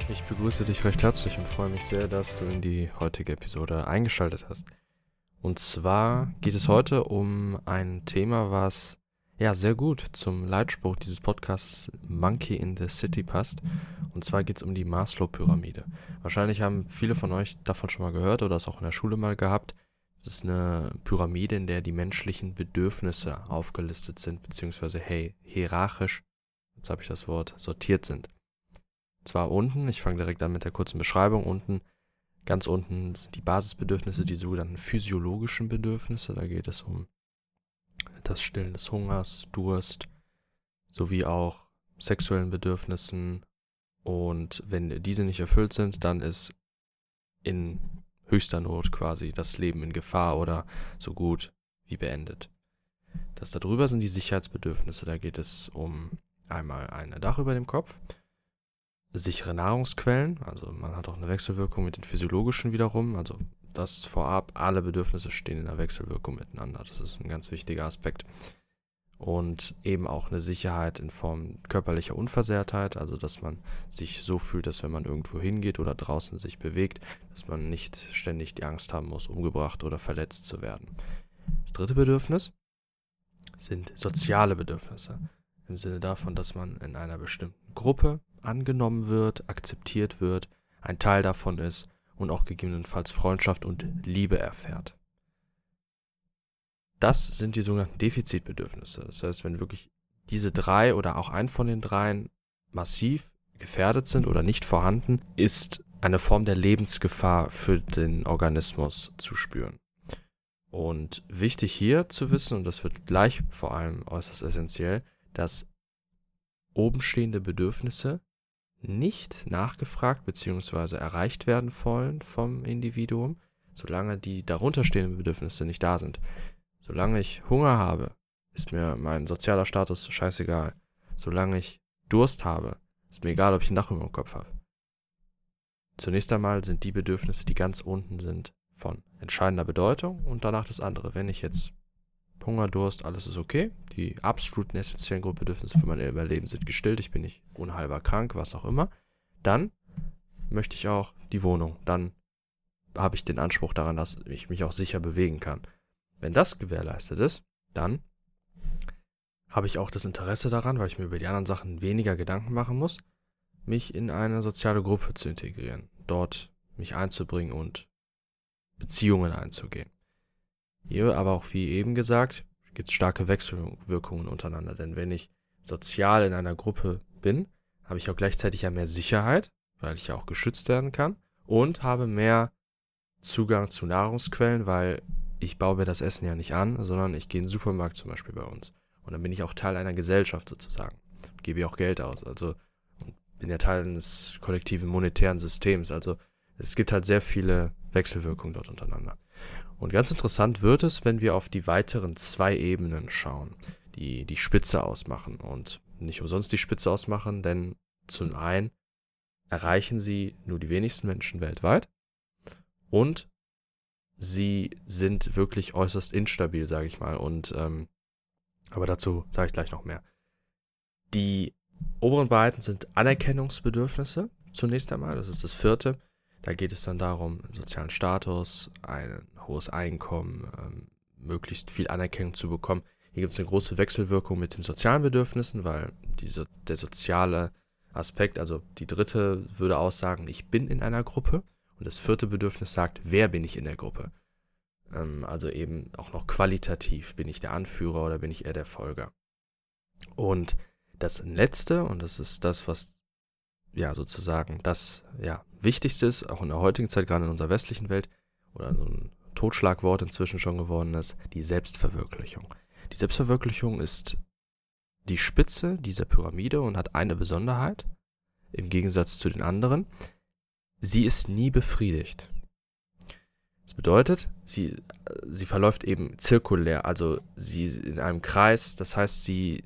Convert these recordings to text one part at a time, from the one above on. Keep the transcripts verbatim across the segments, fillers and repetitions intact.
Ich begrüße dich recht herzlich und freue mich sehr, dass du in die heutige Episode eingeschaltet hast. Und zwar geht es heute um ein Thema, was ja sehr gut zum Leitspruch dieses Podcasts Monkey in the City passt. Und zwar geht es um die Maslow-Pyramide. Wahrscheinlich haben viele von euch davon schon mal gehört oder es auch in der Schule mal gehabt. Es ist eine Pyramide, in der die menschlichen Bedürfnisse aufgelistet sind, beziehungsweise hey, hierarchisch, jetzt habe ich das Wort, sortiert sind. Zwar unten, ich fange direkt an mit der kurzen Beschreibung, unten, ganz unten sind die Basisbedürfnisse, die sogenannten physiologischen Bedürfnisse, da geht es um das Stillen des Hungers, Durst, sowie auch sexuellen Bedürfnissen, und wenn diese nicht erfüllt sind, dann ist in höchster Not quasi das Leben in Gefahr oder so gut wie beendet. Das darüber sind die Sicherheitsbedürfnisse, da geht es um einmal ein Dach über dem Kopf, sichere Nahrungsquellen, also man hat auch eine Wechselwirkung mit den physiologischen wiederum, also das vorab, alle Bedürfnisse stehen in der Wechselwirkung miteinander, das ist ein ganz wichtiger Aspekt. Und eben auch eine Sicherheit in Form körperlicher Unversehrtheit, also dass man sich so fühlt, dass wenn man irgendwo hingeht oder draußen sich bewegt, dass man nicht ständig die Angst haben muss, umgebracht oder verletzt zu werden. Das dritte Bedürfnis sind soziale Bedürfnisse, im Sinne davon, dass man in einer bestimmten Gruppe angenommen wird, akzeptiert wird, ein Teil davon ist und auch gegebenenfalls Freundschaft und Liebe erfährt. Das sind die sogenannten Defizitbedürfnisse. Das heißt, wenn wirklich diese drei oder auch ein von den dreien massiv gefährdet sind oder nicht vorhanden, ist eine Form der Lebensgefahr für den Organismus zu spüren. Und wichtig hier zu wissen, und das wird gleich vor allem äußerst essentiell, dass obenstehende Bedürfnisse nicht nachgefragt bzw. erreicht werden wollen vom Individuum, solange die darunterstehenden Bedürfnisse nicht da sind. Solange ich Hunger habe, ist mir mein sozialer Status scheißegal. Solange ich Durst habe, ist mir egal, ob ich ein Dach über dem Kopf habe. Zunächst einmal sind die Bedürfnisse, die ganz unten sind, von entscheidender Bedeutung und danach das andere. Wenn ich jetzt Hunger, Durst, alles ist okay. Die absoluten essentiellen Grundbedürfnisse für mein Überleben sind gestillt. Ich bin nicht unheilbar krank, was auch immer. Dann möchte ich auch die Wohnung. Dann habe ich den Anspruch daran, dass ich mich auch sicher bewegen kann. Wenn das gewährleistet ist, dann habe ich auch das Interesse daran, weil ich mir über die anderen Sachen weniger Gedanken machen muss, mich in eine soziale Gruppe zu integrieren, dort mich einzubringen und Beziehungen einzugehen. Hier aber auch, wie eben gesagt, gibt es starke Wechselwirkungen untereinander, denn wenn ich sozial in einer Gruppe bin, habe ich auch gleichzeitig ja mehr Sicherheit, weil ich ja auch geschützt werden kann, und habe mehr Zugang zu Nahrungsquellen, weil ich baue mir das Essen ja nicht an, sondern ich gehe in den Supermarkt zum Beispiel bei uns. Und dann bin ich auch Teil einer Gesellschaft sozusagen. Und gebe ja auch Geld aus. Also und bin ja Teil eines kollektiven monetären Systems. Also es gibt halt sehr viele Wechselwirkungen dort untereinander. Und ganz interessant wird es, wenn wir auf die weiteren zwei Ebenen schauen, die die Spitze ausmachen. Und nicht umsonst die Spitze ausmachen, denn zum einen erreichen sie nur die wenigsten Menschen weltweit und sie sind wirklich äußerst instabil, sage ich mal. Und ähm, aber dazu sage ich gleich noch mehr. Die oberen beiden sind Anerkennungsbedürfnisse zunächst einmal. Das ist das vierte. Da geht es dann darum, sozialen Status, ein hohes Einkommen, ähm, möglichst viel Anerkennung zu bekommen. Hier gibt es eine große Wechselwirkung mit den sozialen Bedürfnissen, weil diese, der soziale Aspekt, also die dritte würde aussagen, ich bin in einer Gruppe. Und das vierte Bedürfnis sagt, wer bin ich in der Gruppe? Ähm, also eben auch noch qualitativ, bin ich der Anführer oder bin ich eher der Folger? Und das letzte, und das ist das, was ja sozusagen das ja Wichtigste ist, auch in der heutigen Zeit, gerade in unserer westlichen Welt, oder so ein Totschlagwort inzwischen schon geworden ist, die Selbstverwirklichung. Die Selbstverwirklichung ist die Spitze dieser Pyramide und hat eine Besonderheit, im Gegensatz zu den anderen. Sie ist nie befriedigt. Das bedeutet, sie, sie verläuft eben zirkulär, also sie ist in einem Kreis, das heißt, sie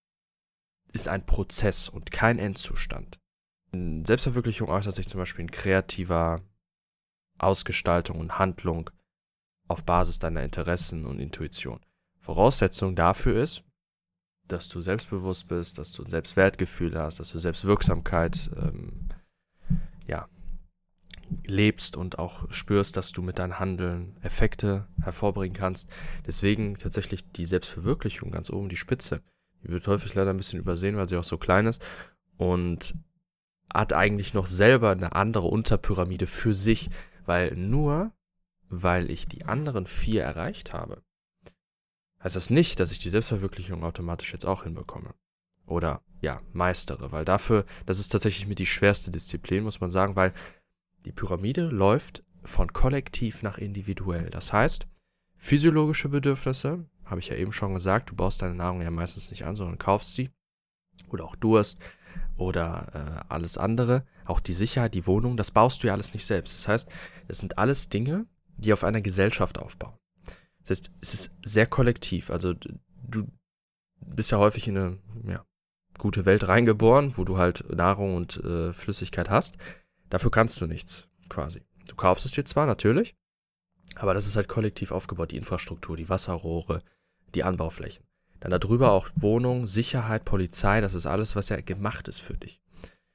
ist ein Prozess und kein Endzustand. Selbstverwirklichung äußert sich zum Beispiel in kreativer Ausgestaltung und Handlung auf Basis deiner Interessen und Intuition. Voraussetzung dafür ist, dass du selbstbewusst bist, dass du ein Selbstwertgefühl hast, dass du Selbstwirksamkeit ähm, ja, lebst und auch spürst, dass du mit deinem Handeln Effekte hervorbringen kannst. Deswegen tatsächlich die Selbstverwirklichung ganz oben, die Spitze. Die wird häufig leider ein bisschen übersehen, weil sie auch so klein ist und hat eigentlich noch selber eine andere Unterpyramide für sich, weil nur weil ich die anderen vier erreicht habe, heißt das nicht, dass ich die Selbstverwirklichung automatisch jetzt auch hinbekomme. Oder, ja, meistere, weil dafür, das ist tatsächlich mit die schwerste Disziplin, muss man sagen, weil die Pyramide läuft von kollektiv nach individuell. Das heißt, physiologische Bedürfnisse, habe ich ja eben schon gesagt, du baust deine Nahrung ja meistens nicht an, sondern kaufst sie. Oder auch Durst oder äh, alles andere. Auch die Sicherheit, die Wohnung, das baust du ja alles nicht selbst. Das heißt, es sind alles Dinge, die auf einer Gesellschaft aufbauen. Das heißt, es ist sehr kollektiv. Also du bist ja häufig in eine ja, gute Welt reingeboren, wo du halt Nahrung und äh, Flüssigkeit hast. Dafür kannst du nichts, quasi. Du kaufst es dir zwar, natürlich, aber das ist halt kollektiv aufgebaut, die Infrastruktur, die Wasserrohre, die Anbauflächen. Dann darüber auch Wohnung, Sicherheit, Polizei, das ist alles, was ja gemacht ist für dich.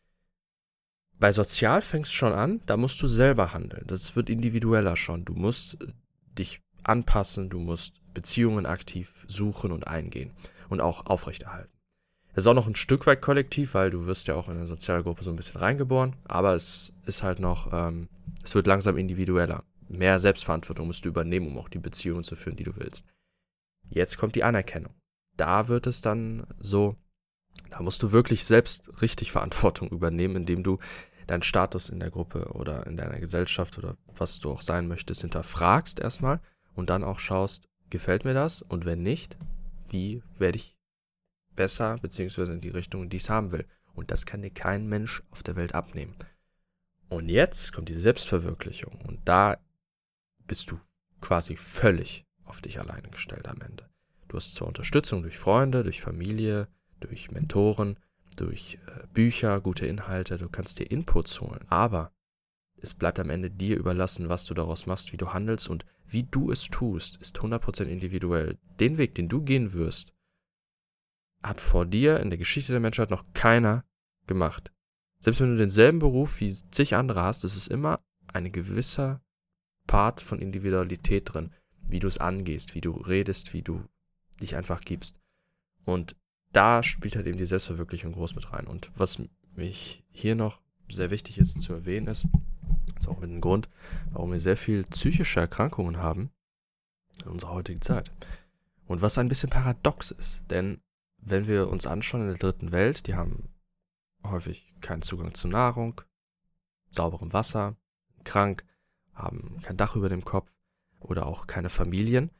Bei Sozial fängst du schon an, da musst du selber handeln. Das wird individueller schon. Du musst dich anpassen, du musst Beziehungen aktiv suchen und eingehen und auch aufrechterhalten. Es ist auch noch ein Stück weit kollektiv, weil du wirst ja auch in eine Sozialgruppe so ein bisschen reingeboren, aber es ist halt noch, ähm, es wird langsam individueller. Mehr Selbstverantwortung musst du übernehmen, um auch die Beziehungen zu führen, die du willst. Jetzt kommt die Anerkennung. Da wird es dann so, da musst du wirklich selbst richtig Verantwortung übernehmen, indem du deinen Status in der Gruppe oder in deiner Gesellschaft oder was du auch sein möchtest, hinterfragst erstmal und dann auch schaust, gefällt mir das? Und wenn nicht, wie werde ich besser, beziehungsweise in die Richtung, die ich es haben will. Und das kann dir kein Mensch auf der Welt abnehmen. Und jetzt kommt die Selbstverwirklichung. Und da bist du quasi völlig auf dich alleine gestellt am Ende. Du hast zwar Unterstützung durch Freunde, durch Familie, durch Mentoren, durch äh, Bücher, gute Inhalte, du kannst dir Inputs holen, aber es bleibt am Ende dir überlassen, was du daraus machst, wie du handelst und wie du es tust, ist hundert Prozent individuell. Den Weg, den du gehen wirst, hat vor dir in der Geschichte der Menschheit noch keiner gemacht. Selbst wenn du denselben Beruf wie zig andere hast, ist es immer ein gewisser Part von Individualität drin, wie du es angehst, wie du redest, wie du dich einfach gibst. Und da spielt halt eben die Selbstverwirklichung groß mit rein. Und was mich hier noch sehr wichtig ist zu erwähnen ist, ist auch mit dem Grund, warum wir sehr viel psychische Erkrankungen haben in unserer heutigen Zeit. Und was ein bisschen paradox ist, denn wenn wir uns anschauen in der dritten Welt, die haben häufig keinen Zugang zu Nahrung, sauberem Wasser, krank, haben kein Dach über dem Kopf oder auch keine Familien.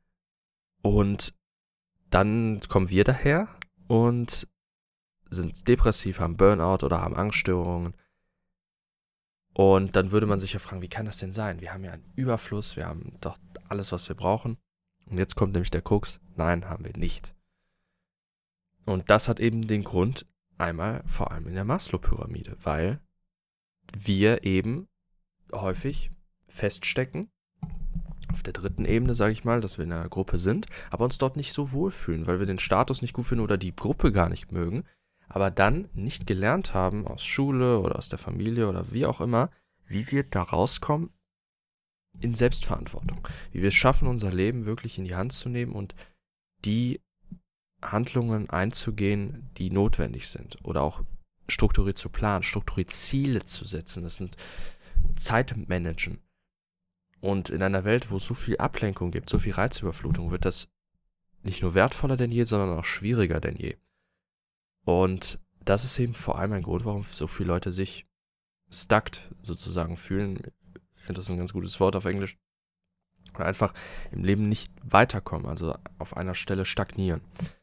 Und dann kommen wir daher und sind depressiv, haben Burnout oder haben Angststörungen. Und dann würde man sich ja fragen, wie kann das denn sein? Wir haben ja einen Überfluss, wir haben doch alles, was wir brauchen. Und jetzt kommt nämlich der Krux, nein, haben wir nicht. Und das hat eben den Grund, einmal vor allem in der Maslow-Pyramide, weil wir eben häufig feststecken, auf der dritten Ebene, sage ich mal, dass wir in einer Gruppe sind, aber uns dort nicht so wohlfühlen, weil wir den Status nicht gut finden oder die Gruppe gar nicht mögen, aber dann nicht gelernt haben aus Schule oder aus der Familie oder wie auch immer, wie wir da rauskommen in Selbstverantwortung. Wie wir es schaffen, unser Leben wirklich in die Hand zu nehmen und die Handlungen einzugehen, die notwendig sind. Oder auch strukturiert zu planen, strukturiert Ziele zu setzen. Das sind Zeitmanagen. Und in einer Welt, wo es so viel Ablenkung gibt, so viel Reizüberflutung, wird das nicht nur wertvoller denn je, sondern auch schwieriger denn je. Und das ist eben vor allem ein Grund, warum so viele Leute sich stuckt sozusagen fühlen. Ich finde das ein ganz gutes Wort auf Englisch. Und einfach im Leben nicht weiterkommen, also auf einer Stelle stagnieren.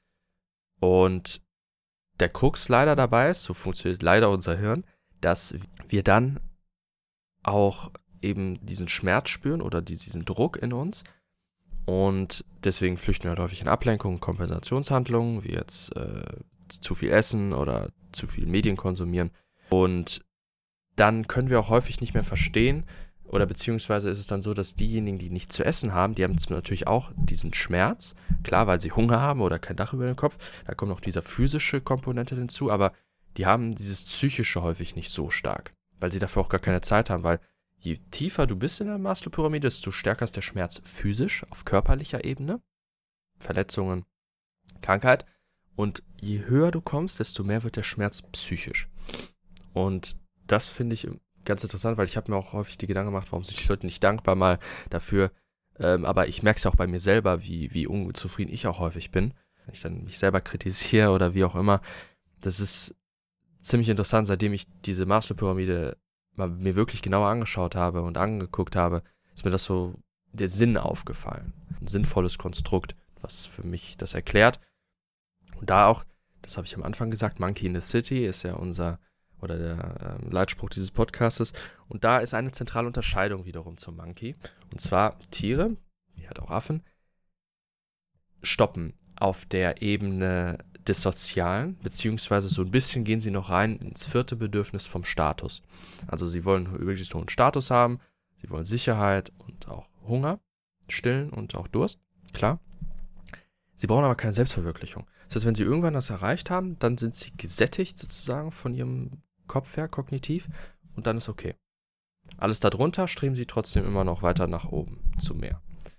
Und der Krux leider dabei ist, so funktioniert leider unser Hirn, dass wir dann auch eben diesen Schmerz spüren oder diesen Druck in uns. Und deswegen flüchten wir halt häufig in Ablenkungen, Kompensationshandlungen, wie jetzt äh, zu viel essen oder zu viel Medien konsumieren. Und dann können wir auch häufig nicht mehr verstehen, oder beziehungsweise ist es dann so, dass diejenigen, die nichts zu essen haben, die haben natürlich auch diesen Schmerz, klar, weil sie Hunger haben oder kein Dach über dem Kopf, da kommt noch dieser physische Komponente hinzu, aber die haben dieses psychische häufig nicht so stark. weil sie dafür auch gar keine Zeit haben, weil je tiefer du bist in der Maslow-Pyramide, desto stärker ist der Schmerz physisch, auf körperlicher Ebene, Verletzungen, Krankheit. Und je höher du kommst, desto mehr wird der Schmerz psychisch. Und das finde ich ganz interessant, weil ich habe mir auch häufig die Gedanken gemacht, warum sind die Leute nicht dankbar mal dafür. Ähm, aber ich merke es ja auch bei mir selber, wie, wie unzufrieden ich auch häufig bin, wenn ich dann mich selber kritisiere oder wie auch immer. Das ist ziemlich interessant, seitdem ich diese Maslow-Pyramide mal mir wirklich genauer angeschaut habe und angeguckt habe, ist mir das so der Sinn aufgefallen. Ein sinnvolles Konstrukt, was für mich das erklärt. Und da auch, das habe ich am Anfang gesagt, Monkey in the City ist ja unser, oder der äh, Leitspruch dieses Podcastes. Und da ist eine zentrale Unterscheidung wiederum zum Monkey. Und zwar Tiere, wie halt auch Affen, stoppen auf der Ebene des Sozialen, beziehungsweise so ein bisschen gehen sie noch rein ins vierte Bedürfnis vom Status. Also sie wollen möglichst hohen Status haben, sie wollen Sicherheit und auch Hunger stillen und auch Durst, klar. Sie brauchen aber keine Selbstverwirklichung. Das heißt, wenn sie irgendwann das erreicht haben, dann sind sie gesättigt sozusagen von ihrem Kopf her, kognitiv, und dann ist okay. Alles darunter streben sie trotzdem immer noch weiter nach oben, zu mehr.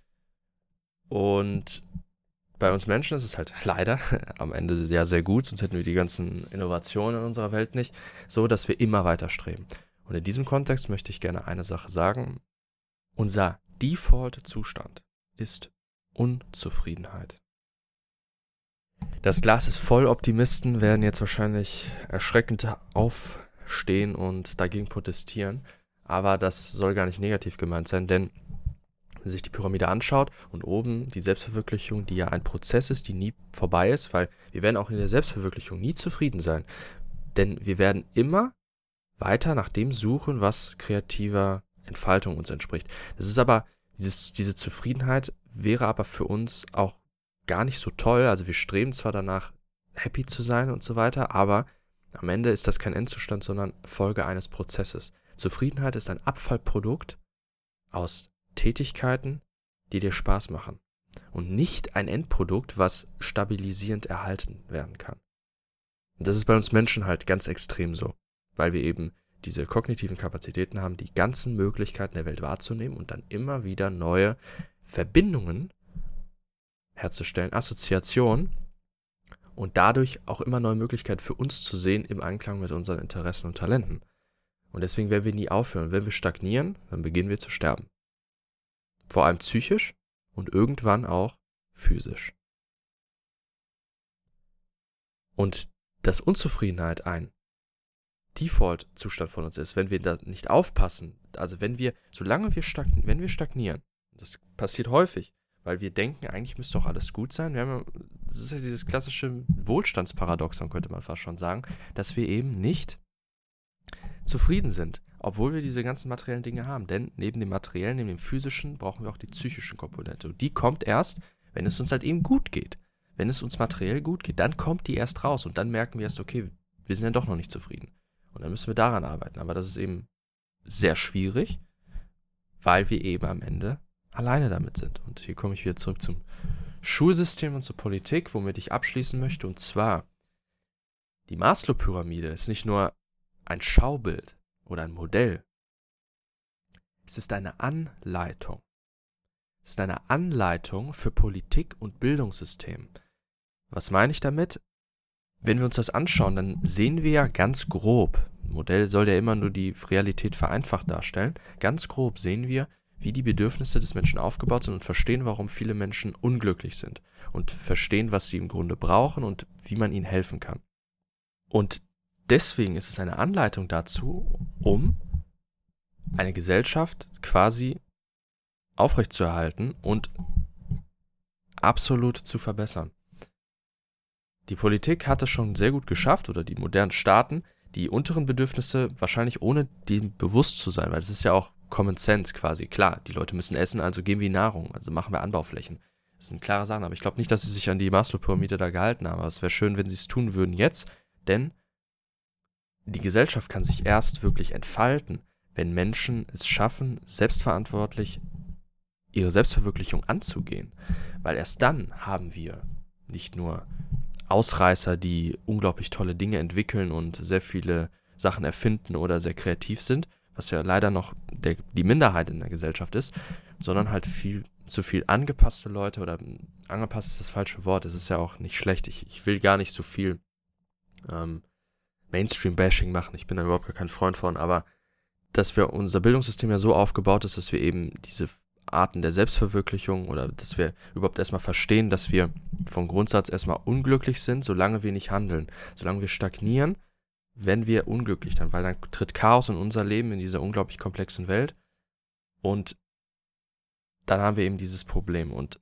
Und bei uns Menschen ist es halt leider am Ende ja sehr gut, sonst hätten wir die ganzen Innovationen in unserer Welt nicht, so dass wir immer weiter streben. Und in diesem Kontext möchte ich gerne eine Sache sagen. Unser Default-Zustand ist Unzufriedenheit. Das Glas ist voll. Optimisten werden jetzt wahrscheinlich erschreckend aufstehen und dagegen protestieren. Aber das soll gar nicht negativ gemeint sein, denn wenn man sich die Pyramide anschaut und oben die Selbstverwirklichung, die ja ein Prozess ist, die nie vorbei ist, weil wir werden auch in der Selbstverwirklichung nie zufrieden sein. Denn wir werden immer weiter nach dem suchen, was kreativer Entfaltung uns entspricht. Das ist aber, dieses, diese Zufriedenheit wäre aber für uns auch gar nicht so toll. Also wir streben zwar danach, happy zu sein und so weiter, aber am Ende ist das kein Endzustand, sondern Folge eines Prozesses. Zufriedenheit ist ein Abfallprodukt aus Tätigkeiten, die dir Spaß machen und nicht ein Endprodukt, was stabilisierend erhalten werden kann. Und das ist bei uns Menschen halt ganz extrem so, weil wir eben diese kognitiven Kapazitäten haben, die ganzen Möglichkeiten der Welt wahrzunehmen und dann immer wieder neue Verbindungen herzustellen, Assoziationen und dadurch auch immer neue Möglichkeiten für uns zu sehen im Einklang mit unseren Interessen und Talenten. Und deswegen werden wir nie aufhören. Wenn wir stagnieren, dann beginnen wir zu sterben. Vor allem psychisch und irgendwann auch physisch. Und dass Unzufriedenheit ein Default-Zustand von uns ist, wenn wir da nicht aufpassen, also wenn wir, solange wir stagnieren, wenn wir stagnieren, das passiert häufig, weil wir denken, eigentlich müsste doch alles gut sein. Wir haben ja, das ist ja dieses klassische Wohlstandsparadoxon, könnte man fast schon sagen, dass wir eben nicht zufrieden sind, obwohl wir diese ganzen materiellen Dinge haben. Denn neben dem materiellen, neben dem physischen, brauchen wir auch die psychische Komponente. Und die kommt erst, wenn es uns halt eben gut geht. Wenn es uns materiell gut geht, dann kommt die erst raus und dann merken wir erst, okay, wir sind ja doch noch nicht zufrieden. Und dann müssen wir daran arbeiten. Aber das ist eben sehr schwierig, weil wir eben am Ende alleine damit sind. Und hier komme ich wieder zurück zum Schulsystem und zur Politik, womit ich abschließen möchte. Und zwar, die Maslow-Pyramide ist nicht nur ein Schaubild oder ein Modell. Es ist eine Anleitung. Es ist eine Anleitung für Politik und Bildungssystem. Was meine ich damit? Wenn wir uns das anschauen, dann sehen wir ja ganz grob, ein Modell soll ja immer nur die Realität vereinfacht darstellen, ganz grob sehen wir, wie die Bedürfnisse des Menschen aufgebaut sind und verstehen, warum viele Menschen unglücklich sind und verstehen, was sie im Grunde brauchen und wie man ihnen helfen kann. Und deswegen ist es eine Anleitung dazu, um eine Gesellschaft quasi aufrechtzuerhalten und absolut zu verbessern. Die Politik hat es schon sehr gut geschafft, oder die modernen Staaten, die unteren Bedürfnisse wahrscheinlich ohne dem bewusst zu sein, weil es ist ja auch Common Sense quasi. Klar, die Leute müssen essen, also geben wir Nahrung, also machen wir Anbauflächen. Das sind klare Sachen, aber ich glaube nicht, dass sie sich an die Maslow-Pyramide da gehalten haben. Aber es wäre schön, wenn sie es tun würden jetzt, denn die Gesellschaft kann sich erst wirklich entfalten, wenn Menschen es schaffen, selbstverantwortlich ihre Selbstverwirklichung anzugehen. Weil erst dann haben wir nicht nur Ausreißer, die unglaublich tolle Dinge entwickeln und sehr viele Sachen erfinden oder sehr kreativ sind, was ja leider noch der, die Minderheit in der Gesellschaft ist, sondern halt viel zu viel angepasste Leute oder angepasst ist das falsche Wort, es ist ja auch nicht schlecht. Ich, ich will gar nicht so viel ähm, Mainstream-Bashing machen, ich bin da überhaupt gar kein Freund von, aber dass wir unser Bildungssystem ja so aufgebaut ist, dass wir eben diese Arten der Selbstverwirklichung oder dass wir überhaupt erstmal verstehen, dass wir vom Grundsatz erstmal unglücklich sind, solange wir nicht handeln. Solange wir stagnieren, werden wir unglücklich dann, weil dann tritt Chaos in unser Leben, in dieser unglaublich komplexen Welt und dann haben wir eben dieses Problem und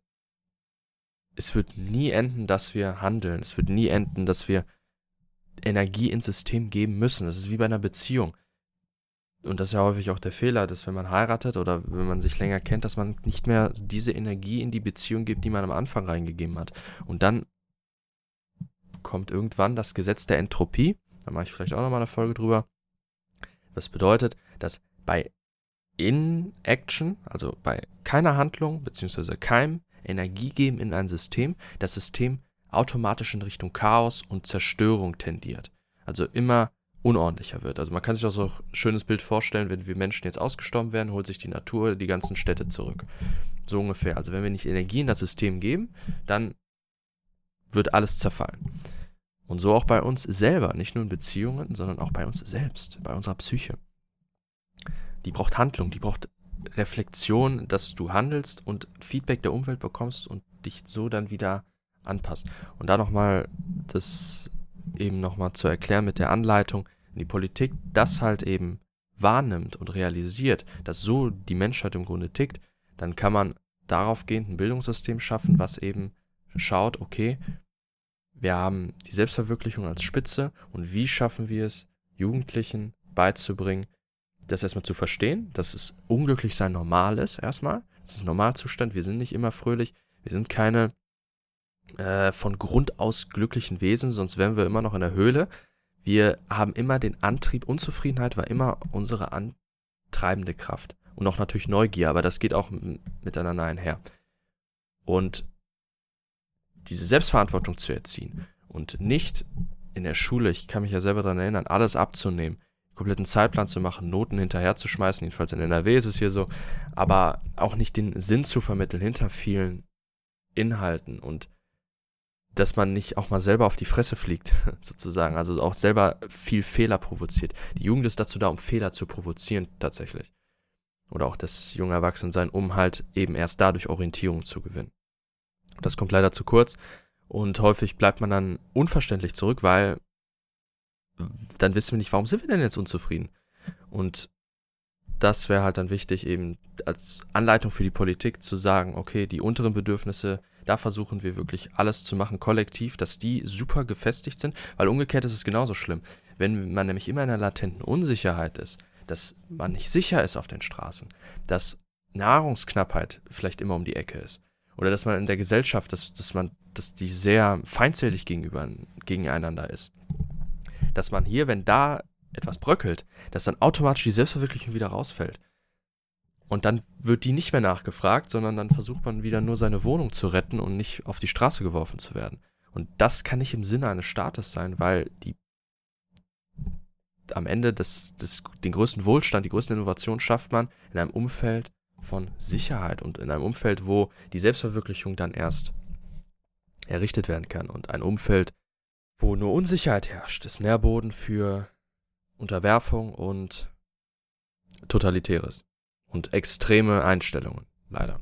es wird nie enden, dass wir handeln. Es wird nie enden, dass wir Energie ins System geben müssen. Das ist wie bei einer Beziehung. Und das ist ja häufig auch der Fehler, dass wenn man heiratet oder wenn man sich länger kennt, dass man nicht mehr diese Energie in die Beziehung gibt, die man am Anfang reingegeben hat. Und dann kommt irgendwann das Gesetz der Entropie. Da mache ich vielleicht auch nochmal eine Folge drüber. Das bedeutet, dass bei Inaction, also bei keiner Handlung beziehungsweise keinem Energie geben in ein System, das System automatisch in Richtung Chaos und Zerstörung tendiert. Also immer unordentlicher wird. Also man kann sich auch so ein schönes Bild vorstellen, wenn wir Menschen jetzt ausgestorben wären, holt sich die Natur die ganzen Städte zurück. So ungefähr. Also wenn wir nicht Energie in das System geben, dann wird alles zerfallen. Und so auch bei uns selber, nicht nur in Beziehungen, sondern auch bei uns selbst, bei unserer Psyche. Die braucht Handlung, die braucht Reflexion, dass du handelst und Feedback der Umwelt bekommst und dich so dann wieder anpasst. Und da nochmal das eben nochmal zu erklären mit der Anleitung, die Politik das halt eben wahrnimmt und realisiert, dass so die Menschheit im Grunde tickt, dann kann man daraufgehend ein Bildungssystem schaffen, was eben schaut, okay, wir haben die Selbstverwirklichung als Spitze und wie schaffen wir es, Jugendlichen beizubringen, das erstmal zu verstehen, dass es unglücklich sein normal ist erstmal, das ist ein Normalzustand, wir sind nicht immer fröhlich, wir sind keine äh, von Grund aus glücklichen Wesen, sonst wären wir immer noch in der Höhle. Wir haben immer den Antrieb, Unzufriedenheit war immer unsere antreibende Kraft und auch natürlich Neugier, aber das geht auch m- miteinander einher. Und diese Selbstverantwortung zu erziehen und nicht in der Schule, ich kann mich ja selber daran erinnern, alles abzunehmen, kompletten Zeitplan zu machen, Noten hinterherzuschmeißen, jedenfalls in N R W ist es hier so, aber auch nicht den Sinn zu vermitteln hinter vielen Inhalten und dass man nicht auch mal selber auf die Fresse fliegt, sozusagen, also auch selber viel Fehler provoziert. Die Jugend ist dazu da, um Fehler zu provozieren tatsächlich. Oder auch das junge Erwachsensein, um halt eben erst dadurch Orientierung zu gewinnen. Das kommt leider zu kurz und häufig bleibt man dann unverständlich zurück, weil dann wissen wir nicht, warum sind wir denn jetzt unzufrieden? Und das wäre halt dann wichtig, eben als Anleitung für die Politik zu sagen, okay, die unteren Bedürfnisse, da versuchen wir wirklich alles zu machen, kollektiv, dass die super gefestigt sind, weil umgekehrt ist es genauso schlimm. Wenn man nämlich immer in einer latenten Unsicherheit ist, dass man nicht sicher ist auf den Straßen, dass Nahrungsknappheit vielleicht immer um die Ecke ist oder dass man in der Gesellschaft, dass, dass man, dass die sehr feindselig gegenüber, gegeneinander ist, dass man hier, wenn da etwas bröckelt, dass dann automatisch die Selbstverwirklichung wieder rausfällt. Und dann wird die nicht mehr nachgefragt, sondern dann versucht man wieder nur seine Wohnung zu retten und nicht auf die Straße geworfen zu werden. Und das kann nicht im Sinne eines Staates sein, weil die am Ende des, des, den größten Wohlstand, die größte Innovation schafft man in einem Umfeld von Sicherheit und in einem Umfeld, wo die Selbstverwirklichung dann erst errichtet werden kann. Und ein Umfeld, wo nur Unsicherheit herrscht, ist Nährboden für Unterwerfung und Totalitäres und extreme Einstellungen, leider.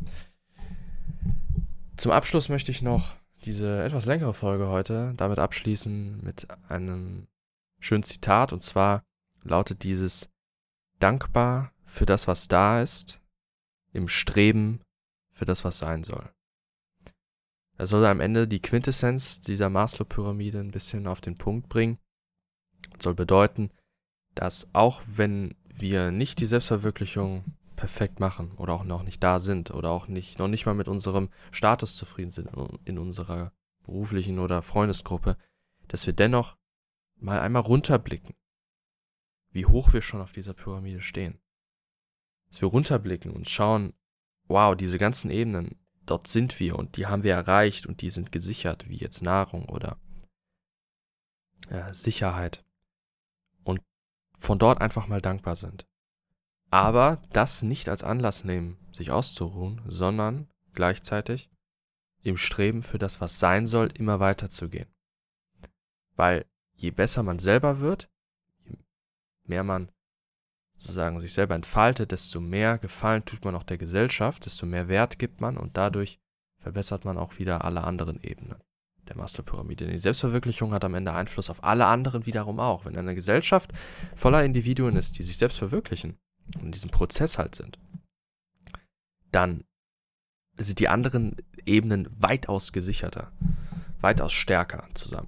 Zum Abschluss möchte ich noch diese etwas längere Folge heute damit abschließen mit einem schönen Zitat, und zwar lautet dieses: dankbar für das, was da ist, im Streben für das, was sein soll. Das soll am Ende die Quintessenz dieser Maslow-Pyramide ein bisschen auf den Punkt bringen und soll bedeuten, dass auch wenn wir nicht die Selbstverwirklichung perfekt machen oder auch noch nicht da sind oder auch nicht, noch nicht mal mit unserem Status zufrieden sind in unserer beruflichen oder Freundesgruppe, dass wir dennoch mal einmal runterblicken, wie hoch wir schon auf dieser Pyramide stehen. Dass wir runterblicken und schauen, wow, diese ganzen Ebenen, dort sind wir und die haben wir erreicht und die sind gesichert, wie jetzt Nahrung oder äh, Sicherheit. Und von dort einfach mal dankbar sind. Aber das nicht als Anlass nehmen, sich auszuruhen, sondern gleichzeitig im Streben für das, was sein soll, immer weiterzugehen. Weil je besser man selber wird, je mehr man sozusagen sich selber entfaltet, desto mehr Gefallen tut man auch der Gesellschaft, desto mehr Wert gibt man und dadurch verbessert man auch wieder alle anderen Ebenen der Maslow-Pyramide. Die Selbstverwirklichung hat am Ende Einfluss auf alle anderen wiederum auch. Wenn eine Gesellschaft voller Individuen ist, die sich selbst verwirklichen und in diesem Prozess halt sind, dann sind die anderen Ebenen weitaus gesicherter, weitaus stärker zusammen.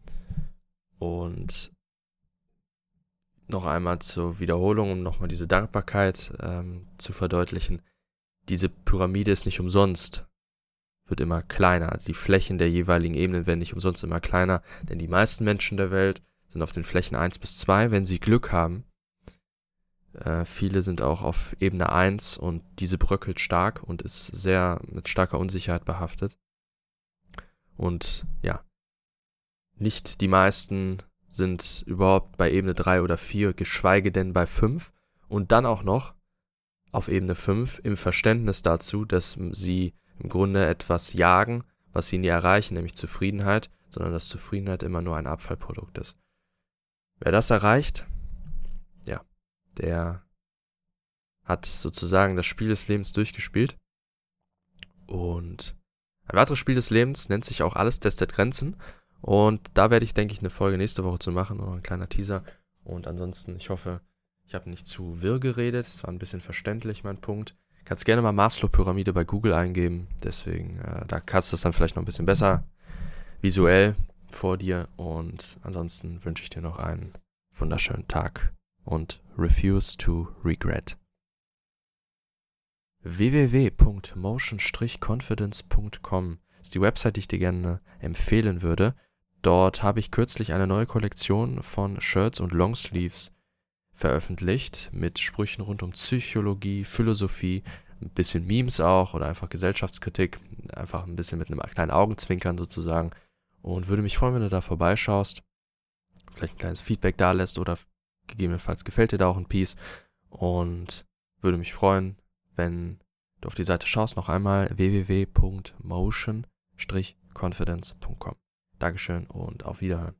Und noch einmal zur Wiederholung, um nochmal diese Dankbarkeit ähm, zu verdeutlichen. Diese Pyramide ist nicht umsonst, wird immer kleiner. Die Flächen der jeweiligen Ebenen werden nicht umsonst immer kleiner, denn die meisten Menschen der Welt sind auf den Flächen eins bis zwei, wenn sie Glück haben. Äh, viele sind auch auf Ebene eins und diese bröckelt stark und ist sehr mit starker Unsicherheit behaftet. Und ja, nicht die meisten sind überhaupt bei Ebene drei oder vier, geschweige denn bei fünf und dann auch noch auf Ebene fünf im Verständnis dazu, dass sie im Grunde etwas jagen, was sie nie erreichen, nämlich Zufriedenheit, sondern dass Zufriedenheit immer nur ein Abfallprodukt ist. Wer das erreicht, ja, der hat sozusagen das Spiel des Lebens durchgespielt. Und ein weiteres Spiel des Lebens nennt sich auch Alles testet Grenzen. Und da werde ich, denke ich, eine Folge nächste Woche zu machen, oder ein kleiner Teaser. Und ansonsten, ich hoffe, ich habe nicht zu wirr geredet. Es war ein bisschen verständlich, mein Punkt. Kannst gerne mal Maslow-Pyramide bei Google eingeben. Deswegen, äh, da kannst du es dann vielleicht noch ein bisschen besser visuell vor dir. Und ansonsten wünsche ich dir noch einen wunderschönen Tag. Und refuse to regret. w w w punkt motion dash confidence punkt com ist die Website, die ich dir gerne empfehlen würde. Dort habe ich kürzlich eine neue Kollektion von Shirts und Longsleeves veröffentlicht mit Sprüchen rund um Psychologie, Philosophie, ein bisschen Memes auch oder einfach Gesellschaftskritik, einfach ein bisschen mit einem kleinen Augenzwinkern sozusagen und würde mich freuen, wenn du da vorbeischaust, vielleicht ein kleines Feedback da lässt oder gegebenenfalls gefällt dir da auch ein Piece und würde mich freuen, wenn du auf die Seite schaust, noch einmal w w w punkt motion dash confidence punkt com. Dankeschön und auf Wiederhören.